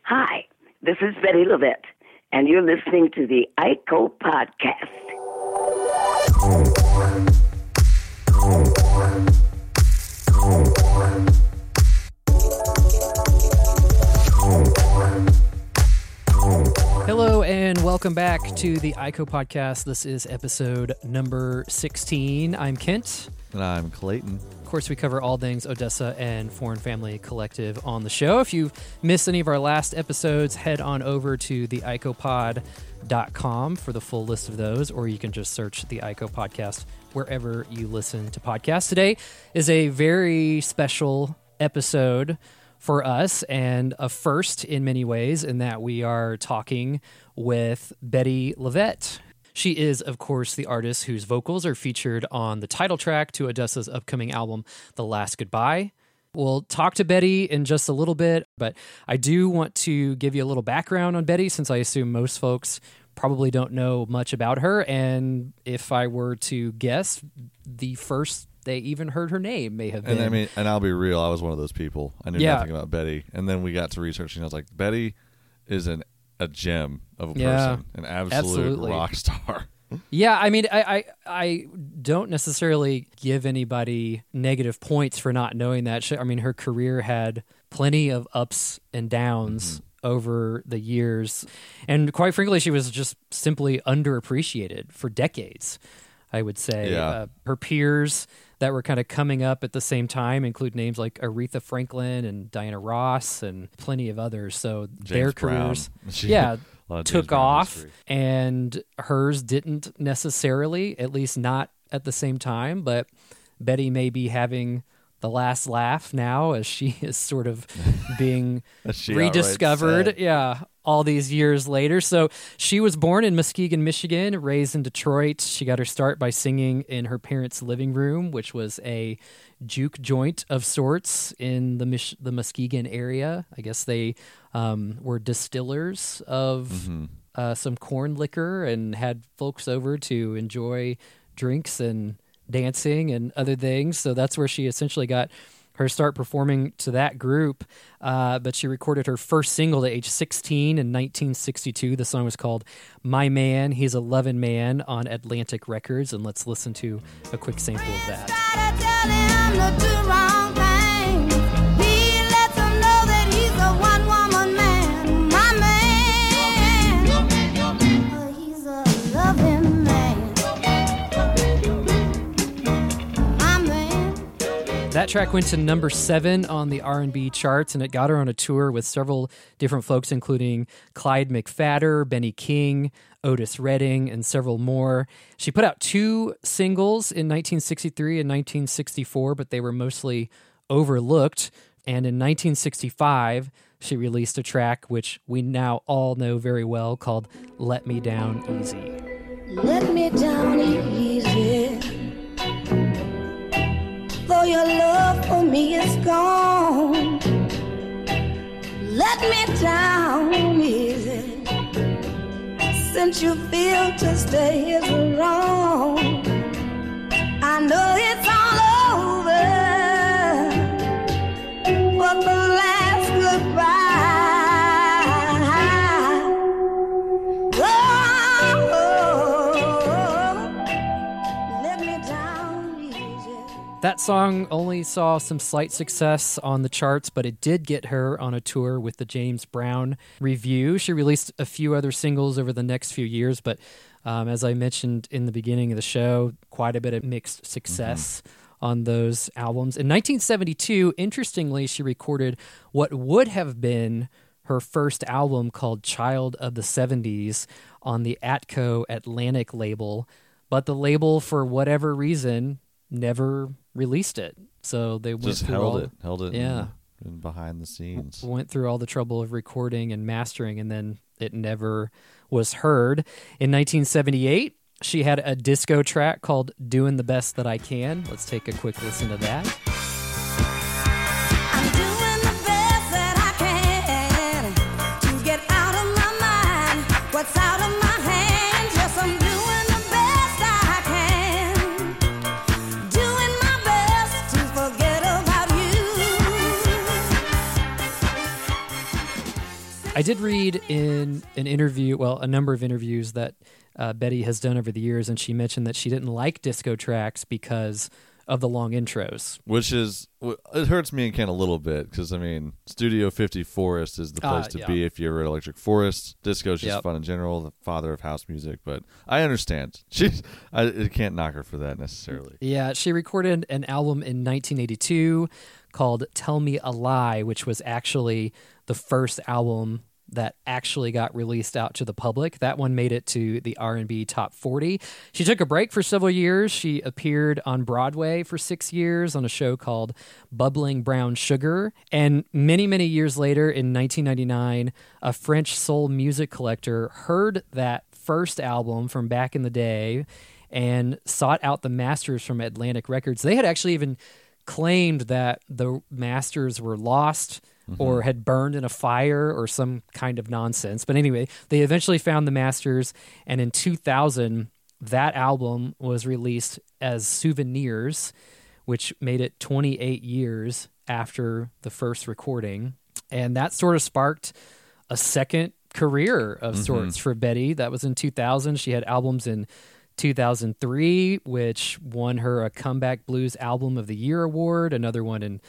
Hi, this is Betty Levette, and you're listening to the ICO Podcast. Hello and welcome back to the ICO Podcast. This is episode number 16. I'm Kent. And I'm Clayton. Of course, we cover all things Odessa and Foreign Family Collective on the show. If you've missed any of our last episodes, head on over to theicopod.com for the full list of those, or you can just search the ICO Podcast wherever you listen to podcasts. Today is a very special episode for us and a first in many ways in that we are talking with Betty Levette. She is, of course, the artist whose vocals are featured on the title track to Odessa's upcoming album, The Last Goodbye. We'll talk to Betty in just a little bit, but I do want to give you a little background on Betty, since I assume most folks probably don't know much about her. And if I were to guess, the first they even heard her name may have been. And I'll be real, I was one of those people. I knew nothing about Betty. And then we got to researching, and I was like, Betty is a gem of a person, an absolute rock star. Yeah, I mean, I don't necessarily give anybody negative points for not knowing that. I mean, her career had plenty of ups and downs over the years. And quite frankly, she was just simply underappreciated for decades, I would say. Yeah. Her peers that were kind of coming up at the same time include names like Aretha Franklin and Diana Ross and plenty of others. So their careers took off, and hers didn't necessarily, at least not at the same time. But Betty may be having the last laugh now as she is sort of being rediscovered. All these years later. So she was born in Muskegon, Michigan, raised in Detroit. She got her start by singing in her parents' living room, which was a juke joint of sorts in the Muskegon area. I guess they were distillers of some corn liquor and had folks over to enjoy drinks and dancing and other things. So that's where she essentially got her start performing to that group. But she recorded her first single at age 16 in 1962. The song was called My Man, He's a Lovin' Man on Atlantic Records. And let's listen to a quick sample of that. That track went to number 7 on the R&B charts, and it got her on a tour with several different folks, including Clyde McPhatter, Benny King, Otis Redding, and several more. She put out 2 singles in 1963 and 1964, but they were mostly overlooked. And in 1965, she released a track which we now all know very well called Let Me Down Easy. Let me down easy. Though your love for me is gone, let me down easy. Since you feel to stay is wrong, I know it's all over, but the last goodbye. That song only saw some slight success on the charts, but it did get her on a tour with the James Brown Revue. She released a few other singles over the next few years, but as I mentioned in the beginning of the show, quite a bit of mixed success on those albums. In 1972, interestingly, she recorded what would have been her first album called Child of the 70s on the Atco Atlantic label, but the label, for whatever reason, never released it. So they went just held it in behind the scenes. Went through all the trouble of recording and mastering, and then it never was heard. In 1978, she had a disco track called Doing the Best That I Can. Let's take a quick listen to that. What's out of my hands? Yes, I'm doing the best I can. Doing my best to forget about you. I did read in an interview, well, a number of interviews that Betty has done over the years, and she mentioned that she didn't like disco tracks because of the long intros. Which is, it hurts me and Ken a little bit, because, I mean, Studio 50 Forest is the place to be if you're at Electric Forest. Disco's just fun in general, the father of house music, but I understand. I can't knock her for that necessarily. Yeah, she recorded an album in 1982 called Tell Me a Lie, which was actually the first album that actually got released out to the public. That one made it to the R&B Top 40. She took a break for several years. She appeared on Broadway for 6 years on a show called Bubbling Brown Sugar. And many, many years later, in 1999, a French soul music collector heard that first album from back in the day and sought out the masters from Atlantic Records. They had actually even claimed that the masters were lost or had burned in a fire or some kind of nonsense. But anyway, they eventually found the masters, and in 2000, that album was released as Souvenirs, which made it 28 years after the first recording. And that sort of sparked a second career of sorts for Betty. That was in 2000. She had albums in 2003, which won her a Comeback Blues Album of the Year award, another one in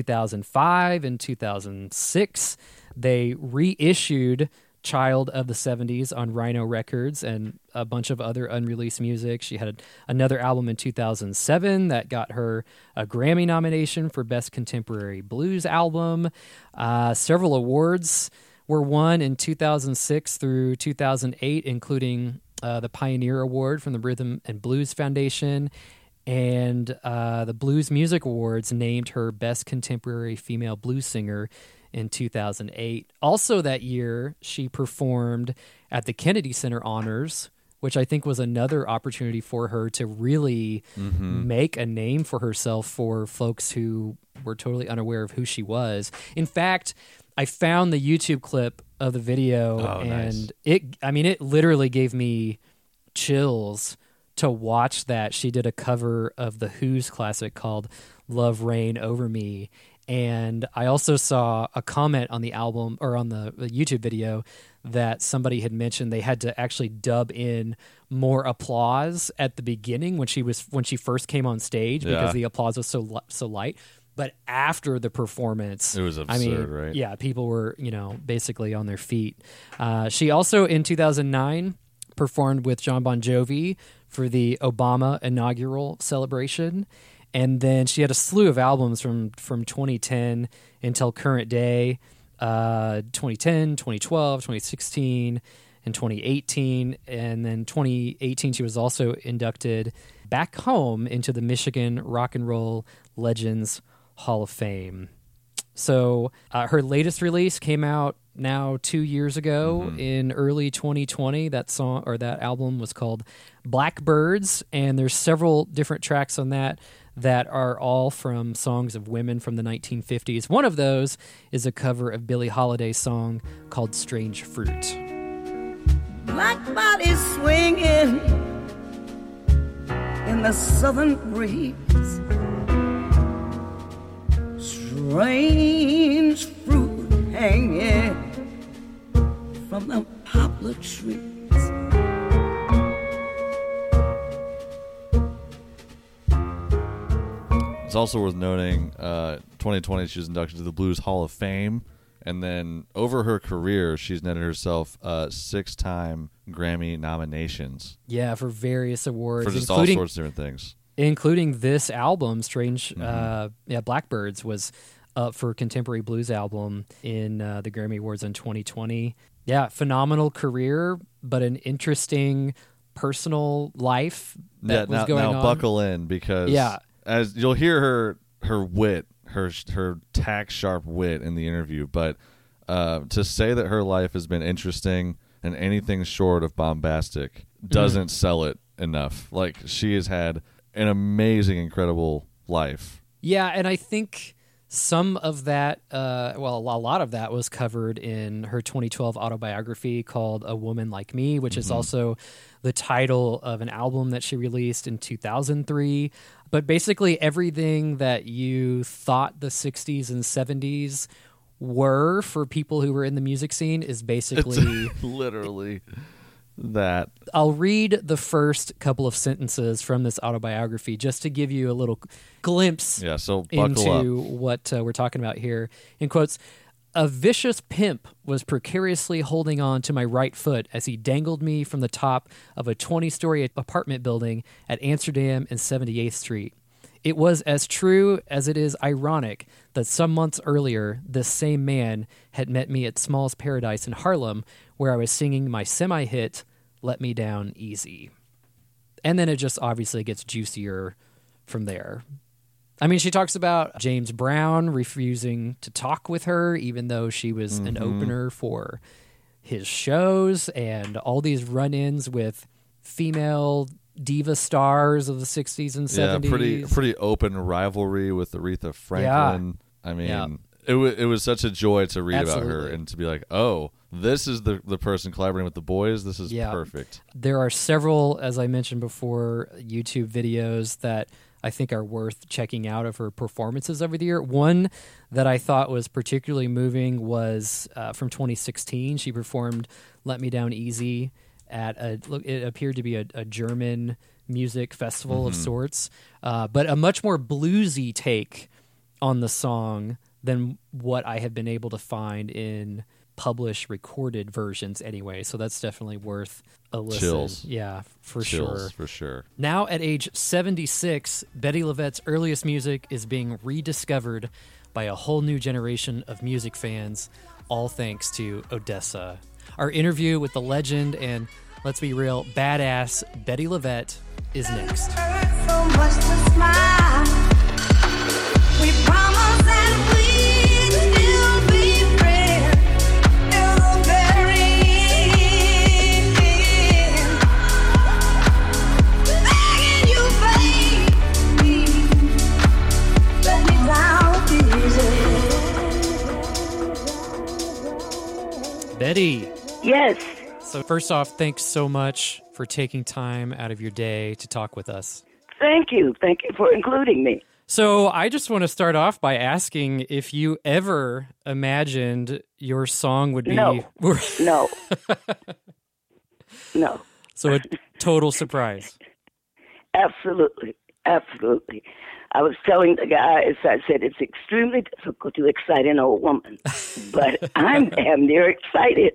2005 and 2006. They reissued Child of the 70s on Rhino Records and a bunch of other unreleased music. She had another album in 2007 that got her a Grammy nomination for Best Contemporary Blues Album. Several awards were won in 2006 through 2008, including the Pioneer Award from the Rhythm and Blues Foundation, and the Blues Music Awards named her Best Contemporary Female Blues Singer in 2008. Also that year, she performed at the Kennedy Center Honors, which I think was another opportunity for her to really make a name for herself for folks who were totally unaware of who she was. In fact, I found the YouTube clip of the video, and it literally gave me chills to watch that. She did a cover of the Who's classic called Love Reign Over Me. And I also saw a comment on the album, or on the YouTube video, that somebody had mentioned they had to actually dub in more applause at the beginning when she first came on stage, because the applause was so light. But after the performance, it was absurd, right? Yeah, people were, basically on their feet. She also, in 2009, performed with Jon Bon Jovi for the Obama inaugural celebration. And then she had a slew of albums from 2010 until current day, 2010, 2012, 2016, and 2018. And then 2018, she was also inducted back home into the Michigan Rock and Roll Legends Hall of Fame. So her latest release came out now 2 years ago in early 2020. That album was called Blackbirds, and there's several different tracks on that are all from songs of women from the 1950s. One of those is a cover of Billie Holiday's song called Strange Fruit. Black bodies swinging in the southern breeze, strange fruit hanging from the poplar trees. It's also worth noting, 2020 she was inducted to the Blues Hall of Fame, and then over her career, she's netted herself 6-time Grammy nominations. Yeah, for various awards, for just all sorts of different things, including this album, Strange. Blackbirds was up for Contemporary Blues Album in the Grammy Awards in 2020. Yeah, phenomenal career, but an interesting personal life that was going on. Now buckle in, because as you'll hear her wit, her tack sharp wit in the interview, but to say that her life has been interesting and anything short of bombastic doesn't sell it enough. Like, she has had an amazing, incredible life. Yeah, and I think some of that, a lot of that was covered in her 2012 autobiography called A Woman Like Me, which is also the title of an album that she released in 2003. But basically everything that you thought the 60s and 70s were for people who were in the music scene is basically it's literally that. I'll read the first couple of sentences from this autobiography just to give you a little glimpse into what we're talking about here. In quotes, "A vicious pimp was precariously holding on to my right foot as he dangled me from the top of a 20-story apartment building at Amsterdam and 78th Street. It was as true as it is ironic that some months earlier, this same man had met me at Small's Paradise in Harlem, where I was singing my semi-hit, Let Me Down Easy." And then it just obviously gets juicier from there. I mean, she talks about James Brown refusing to talk with her, even though she was an opener for his shows, and all these run-ins with female diva stars of the 60s and 70s. Yeah, pretty open rivalry with Aretha Franklin. Yeah. I mean, it was such a joy to read about her and to be like, oh, this is the person collaborating with the boys. This is perfect. There are several, as I mentioned before, YouTube videos that I think are worth checking out of her performances over the year. One that I thought was particularly moving was from 2016. She performed Let Me Down Easy at it appeared to be a German music festival of sorts, but a much more bluesy take on the song than what I have been able to find in published recorded versions anyway. So that's definitely worth a listen. Chills. Yeah, for sure. Now at age 76, Bettye LaVette's earliest music is being rediscovered by a whole new generation of music fans, all thanks to Odessa. Our interview with the legend and, let's be real, badass Bettye LaVette is next. So much to smile. We promise that we'd still be friends till the very end. Begging you, baby, let me down easy. Bettye. Yes. So first off, thanks so much for taking time out of your day to talk with us. Thank you. Thank you for including me. So I just want to start off by asking if you ever imagined your song would be... No. No. So a total surprise. Absolutely. Absolutely. I was telling the guys, I said, it's extremely difficult to excite an old woman, but I'm damn near excited.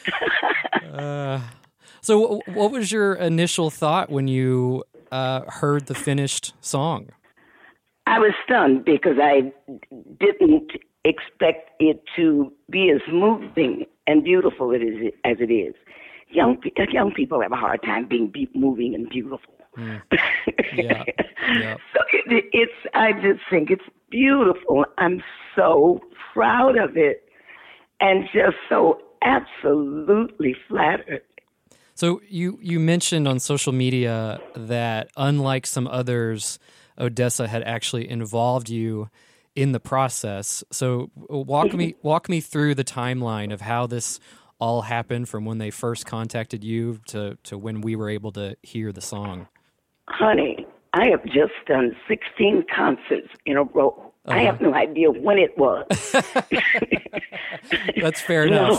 So what was your initial thought when you heard the finished song? I was stunned because I didn't expect it to be as moving and beautiful as it is. Young people have a hard time being moving and beautiful. Yeah. So I just think it's beautiful. I'm so proud of it and just so absolutely flattered. So you mentioned on social media that unlike some others, Odessa had actually involved you in the process. So walk me through the timeline of how this all happened from when they first contacted you to when we were able to hear the song. Honey, I have just done 16 concerts in a row. I have no idea when it was. That's fair enough.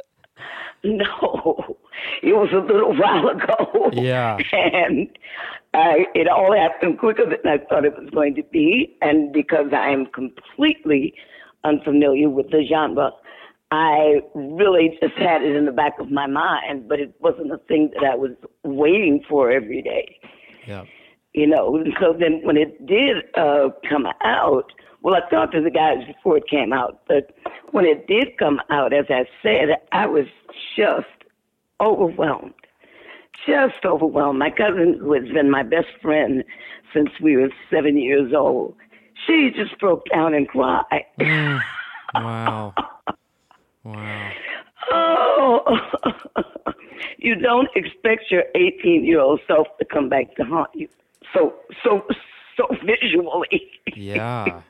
No, it was a little while ago. Yeah. And it all happened quicker than I thought it was going to be. And because I am completely unfamiliar with the genre, I really just had it in the back of my mind, but it wasn't a thing that I was waiting for every day. Yeah. You know, and so then when it did come out, well, I talked to the guys before it came out, but when it did come out, as I said, I was just overwhelmed. Just overwhelmed. My cousin, who has been my best friend since we were 7 years old, she just broke down and cried. Wow. Wow. Oh, you don't expect your 18-year-old self to come back to haunt you so visually. Yeah.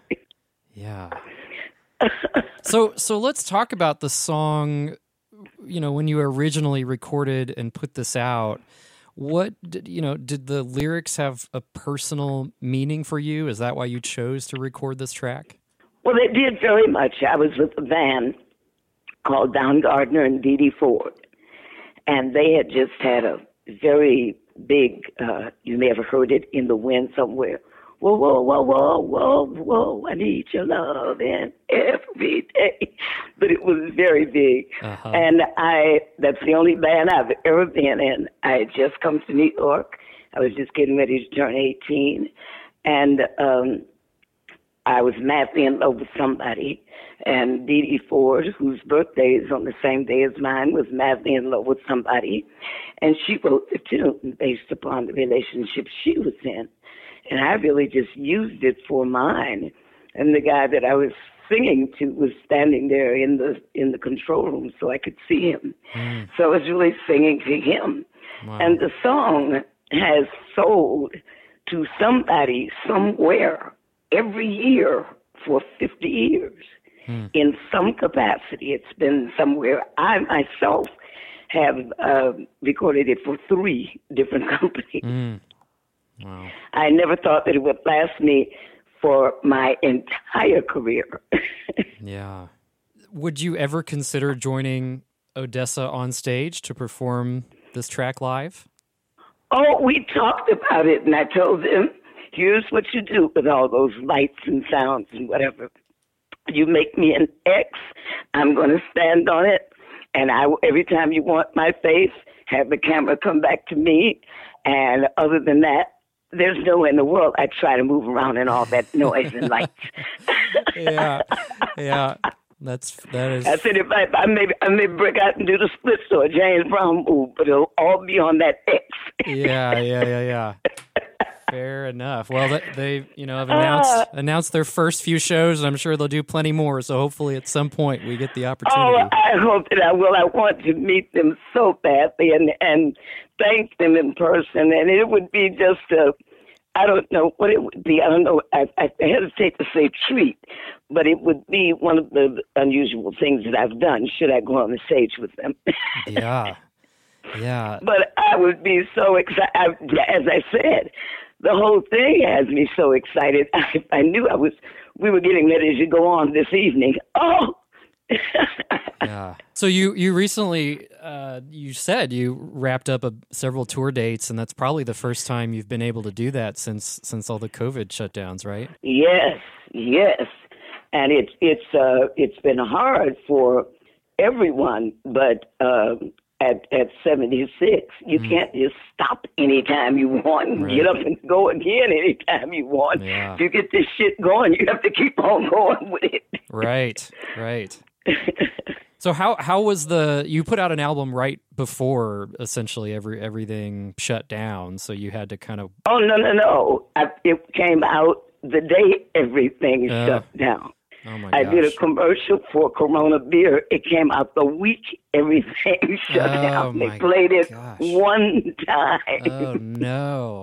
So let's talk about the song. You know, when you originally recorded and put this out, did the lyrics have a personal meaning for you? Is that why you chose to record this track? Well, they did very much. I was with a band called Don Gardner and Dee Dee Ford, and they had just had a very big, you may have heard it, In the Wind Somewhere. Whoa, whoa, whoa, whoa, whoa, whoa, I need your love in every day. But it was very big. Uh-huh. And that's the only band I've ever been in. I had just come to New York. I was just getting ready to turn 18. And I was madly in love with somebody. And Dee Dee Ford, whose birthday is on the same day as mine, was madly in love with somebody. And she wrote the tune based upon the relationship she was in. And I really just used it for mine. And the guy that I was singing to was standing there in the control room so I could see him. So I was really singing to him. Wow. And the song has sold to somebody somewhere every year for 50 years. In some capacity, it's been somewhere. I myself have recorded it for 3 different companies. Wow. I never thought that it would last me for my entire career. Yeah. Would you ever consider joining Odessa on stage to perform this track live? Oh, we talked about it, and I told them, here's what you do with all those lights and sounds and whatever. You make me an X, I'm going to stand on it, and every time you want my face, have the camera come back to me, and other than that, there's no way in the world I try to move around in all that noise and lights. Yeah. That is. I said, if I may break out and do the splits or a James Brown move, but it'll all be on that X. Yeah. Fair enough. Well, they have announced their first few shows, and I'm sure they'll do plenty more. So hopefully, at some point, we get the opportunity. Oh, I hope that I will. I want to meet them so badly and thank them in person. And it would be just I don't know what it would be. I don't know. I hesitate to say treat, but it would be one of the unusual things that I've done. Should I go on the stage with them? Yeah. But I would be so excited. As I said, the whole thing has me so excited. I knew we were getting ready to go on this evening. Oh! Yeah. So you recently, you said you wrapped up several tour dates, and that's probably the first time you've been able to do that since all the COVID shutdowns, right? Yes. And it's been hard for everyone, but at 76, you can't just stop anytime you want and get up and go again anytime you want. Yeah. If you get this shit going, you have to keep on going with it. Right. So how was you put out an album right before essentially everything shut down, so you had to kind of... Oh, no. It came out the day everything shut down. Oh my I gosh. did a commercial for Corona Beer. It came out the week everything shut down. They played it one time. Oh, no.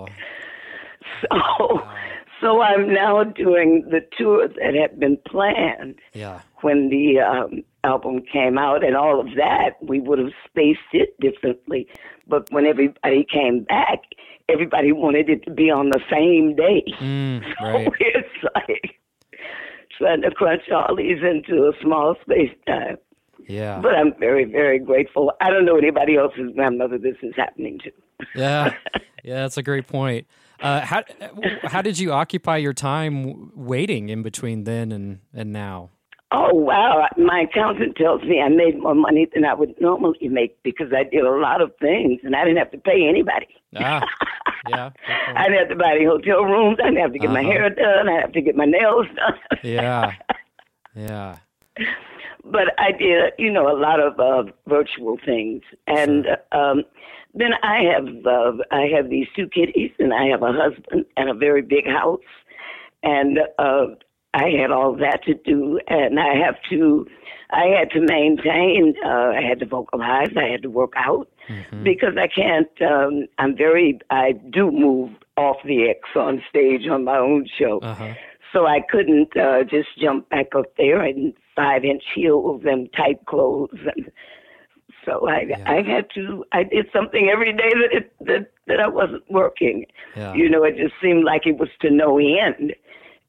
So I'm now doing the tour that had been planned. Yeah. When the album came out and all of that, we would have spaced it differently. But when everybody came back, everybody wanted it to be on the same day. Right. So it's like trying to crunch all these into a small space time. Yeah. But I'm very, very grateful. I don't know anybody else's grandmother this is happening to. Yeah, that's a great point. How did you occupy your time waiting in between then and now? Oh, wow. My accountant tells me I made more money than I would normally make because I did a lot of things and I didn't have to pay anybody. Yeah. I didn't have to buy any hotel rooms. I didn't have to get my hair done. I didn't have to get my nails done. Yeah. But I did, a lot of virtual things. And then I have these 2 kitties and I have a husband and a very big house. And I had all that to do, and I had to maintain, I had to vocalize, I had to work out, because I can't, I do move off the X on stage on my own show. So I couldn't just jump back up there in 5-inch heels and tight clothes. And so I did something every day that I wasn't working. Yeah. It just seemed like it was to no end.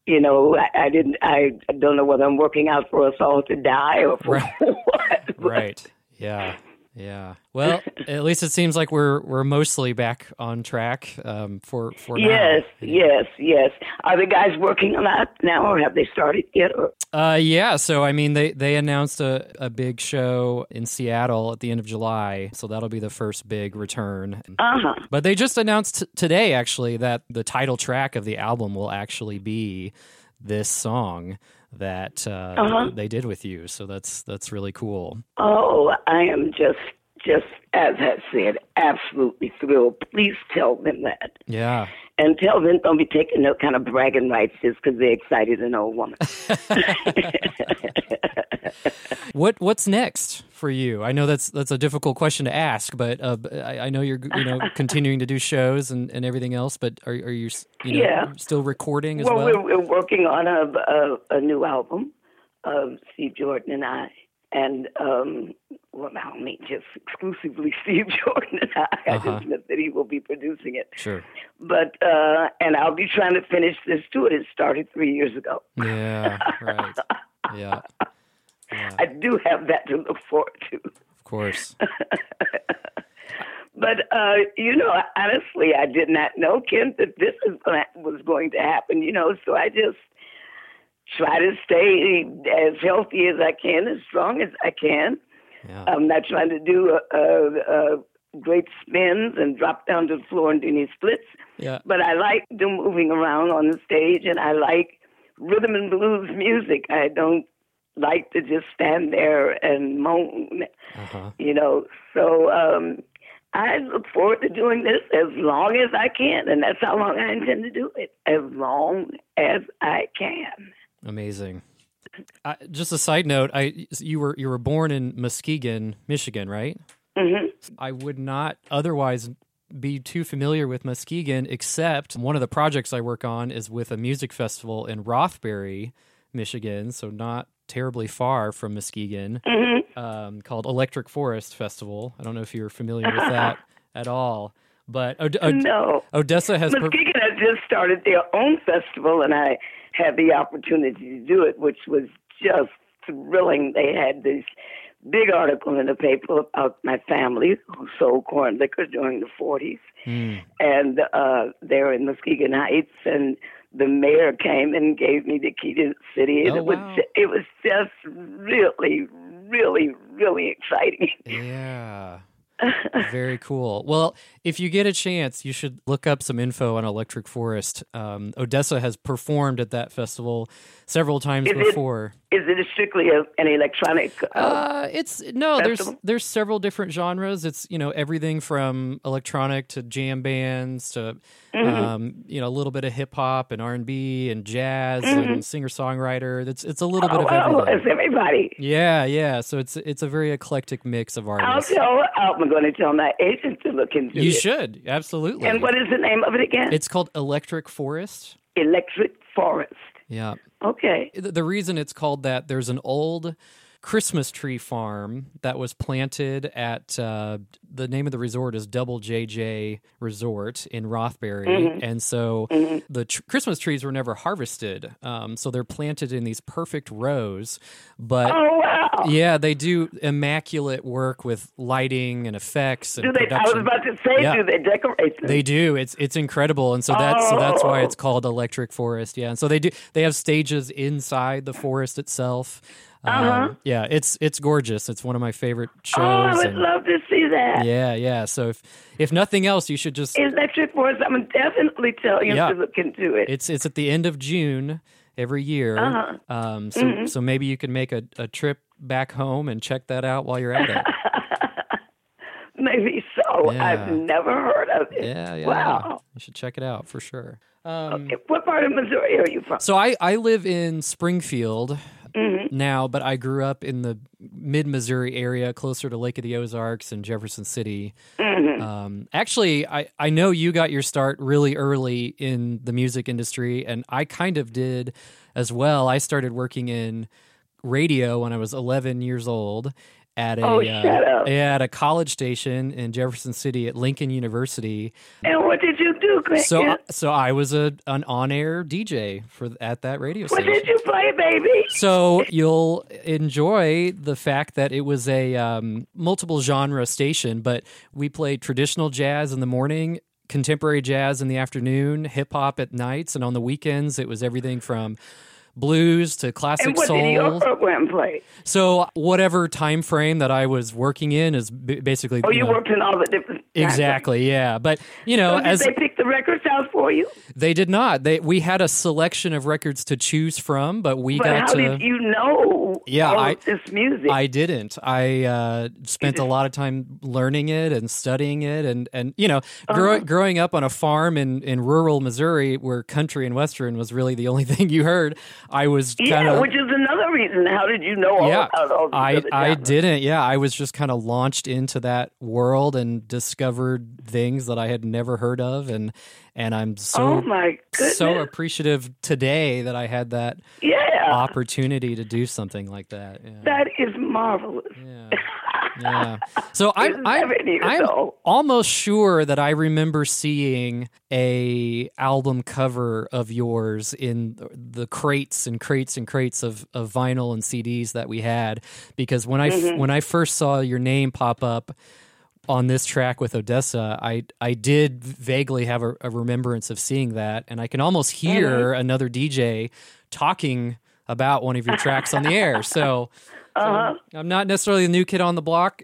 you know, I don't know whether I'm working out for us all to die or for what. Right. Yeah. Yeah. Well, at least it seems like we're mostly back on track for yes, now. Yes. Are the guys working on that now, or have they started yet? Yeah. So I mean, they announced a big show in Seattle at the end of July, so that'll be the first big return. But they just announced today, actually, that the title track of the album will actually be this song that they did with you. So that's really cool. Oh, I am just as I said, absolutely thrilled. Please tell them that. Yeah. And tell them don't be taking no kind of bragging rights just because they're excited an old woman. What's next for you? I know that's a difficult question to ask, but I know you're continuing to do shows and everything else. But are you still recording as well? Well, we're working on a new album of Steve Jordan and I. And, just exclusively Steve Jordan and I. I just meant that he will be producing it. Sure. But, and I'll be trying to finish this too. It started 3 years ago. Yeah, right. Yeah. I do have that to look forward to. Of course. But, honestly, I did not know, Ken, that this was going to happen, so I just try to stay as healthy as I can, as strong as I can. Yeah. I'm not trying to do great spins and drop down to the floor and do any splits. Yeah. But I like moving around on the stage, and I like rhythm and blues music. I don't like to just stand there and moan, So I look forward to doing this as long as I can, and that's how long I intend to do it, as long as I can. Amazing. Just a side note, you were born in Muskegon, Michigan, right? Mm-hmm. I would not otherwise be too familiar with Muskegon, except one of the projects I work on is with a music festival in Rothbury, Michigan, so not terribly far from Muskegon, called Electric Forest Festival. I don't know if you're familiar with that at all. But no. Odessa has... Muskegon has just started their own festival, and I had the opportunity to do it, which was just thrilling. They had this big article in the paper about my family who sold corn liquor during the 40s. And they're in Muskegon Heights, and the mayor came and gave me the key to the city. And it was just really, really, really exciting. Yeah. Very cool. Well, if you get a chance, you should look up some info on Electric Forest. Odessa has performed at that several times before. Is it strictly an electronic? There's several different genres. It's everything from electronic to jam bands to a little bit of hip hop and R&B and jazz and singer songwriter. It's a little bit of everything. It's everybody. Yeah. So it's a very eclectic mix of artists. I'm going to tell my agent to look into it. You should, absolutely. And what is the name of it again? It's called Electric Forest. Electric Forest. Yeah. Okay. The reason it's called that, there's an old Christmas tree farm that was planted at the name of the resort is Double JJ Resort in Rothbury, and so the Christmas trees were never harvested, so they're planted in these perfect rows. But yeah, they do immaculate work with lighting and effects and production. I was about to say, do they decorate them? They do. It's incredible, and so that's why it's called Electric Forest. Yeah, and so they have stages inside the forest itself. Yeah, it's gorgeous. It's one of my favorite shows. I would love to see that. Yeah. So if nothing else, you should just Electric Forest. I'm definitely telling you to look into it. It's at the end of June every year. So maybe you can make a trip back home and check that out while you're at it. Maybe so. Yeah. I've never heard of it. Yeah. Wow. You should check it out for sure. Okay. What part of Missouri are you from? So I live in Springfield now, but I grew up in the mid-Missouri area, closer to Lake of the Ozarks and Jefferson City. Actually, I know you got your start really early in the music industry, and I kind of did as well. I started working in radio when I was 11 years old, at a college station in Jefferson City at Lincoln University. And what did you do, Clinton? So I was an on-air DJ at that radio station. What did you play, baby? So you'll enjoy the fact that it was a multiple genre station, but we played traditional jazz in the morning, contemporary jazz in the afternoon, hip-hop at nights, and on the weekends it was everything from blues to classic soul. And what did your program play? So whatever time frame that I was working in is basically... Oh, you worked in all the different... Exactly, yeah. But, so did they pick the records out for you? They did not. We had a selection of records to choose from, but how did you know all of this music? I didn't. I spent a lot of time learning it and studying it, and growing up on a farm in rural Missouri where country and western was really the only thing you heard, I was kind of... which is another reason. How did you know all about all these I didn't. Yeah, I was just kind of launched into that world and discovered things that I had never heard of, and I'm so appreciative today that I had that opportunity to do something like that. Yeah. That is marvelous. Yeah. So I'm almost sure that I remember seeing a album cover of yours in the crates and crates and crates of vinyl and CDs that we had, because when I first saw your name pop up on this track with Odessa, I did vaguely have a remembrance of seeing that, and I can almost hear another DJ talking about one of your tracks on the air. So I'm not necessarily the new kid on the block.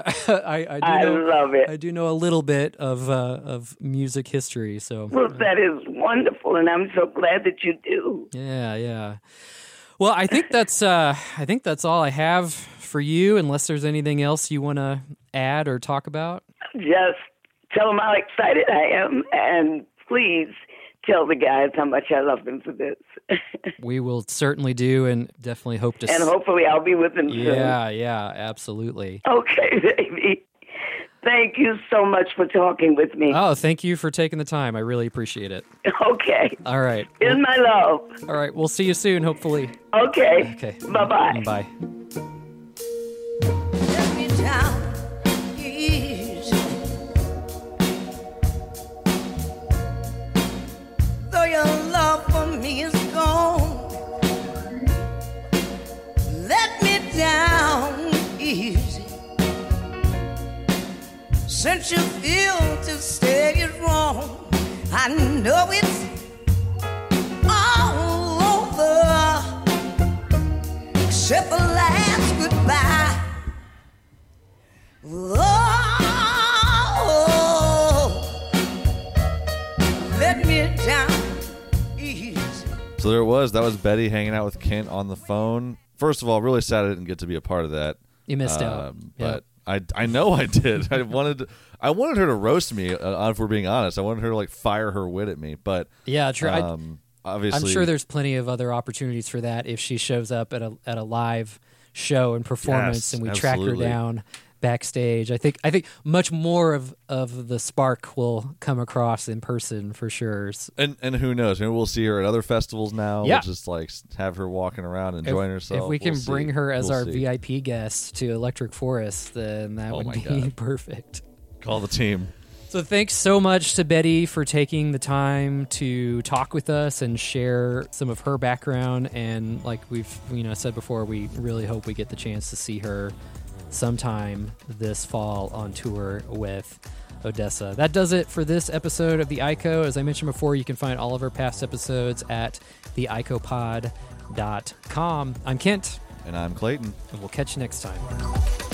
I love it. I do know a little bit of music history. So that is wonderful, and I'm so glad that you do. Yeah. Well, I think that's all I have for you, unless there's anything else you want to add or talk about. Just tell them how excited I am, and please tell the guys how much I love them for this. We will certainly do, and definitely hope to... And hopefully I'll be with them soon. Yeah, absolutely. Okay, baby. Thank you so much for talking with me. Oh, thank you for taking the time. I really appreciate it. Okay. All right. In my love. All right, we'll see you soon, hopefully. Okay. Bye-bye. Bye. Let me down easy. Though your love for me is gone, let me down easy. Since you feel to stay is wrong, I know it's all over, except the last goodbye. Oh, let me down easy. So there it was. That was Betty hanging out with Kent on the phone. First of all, really sad I didn't get to be a part of that. You missed out. But I know I did. I wanted her to roast me. If we're being honest, I wanted her to fire her wit at me. But yeah, true. Obviously, I'm sure there's plenty of other opportunities for that if she shows up at a live show and performance, and we track her down backstage. I think much more of the spark will come across in person for sure. And who knows? Maybe we'll see her at other festivals now. Yeah. We'll just have her walking around enjoying herself. If we can bring her as our VIP guest to Electric Forest, then that would be perfect. Call the team. So thanks so much to Betty for taking the time to talk with us and share some of her background. And like we've said before, we really hope we get the chance to see her sometime this fall on tour with Odessa. That does it for this episode of The ICO. As I mentioned before, you can find all of our past episodes at theicopod.com. I'm Kent. And I'm Clayton. And we'll catch you next time.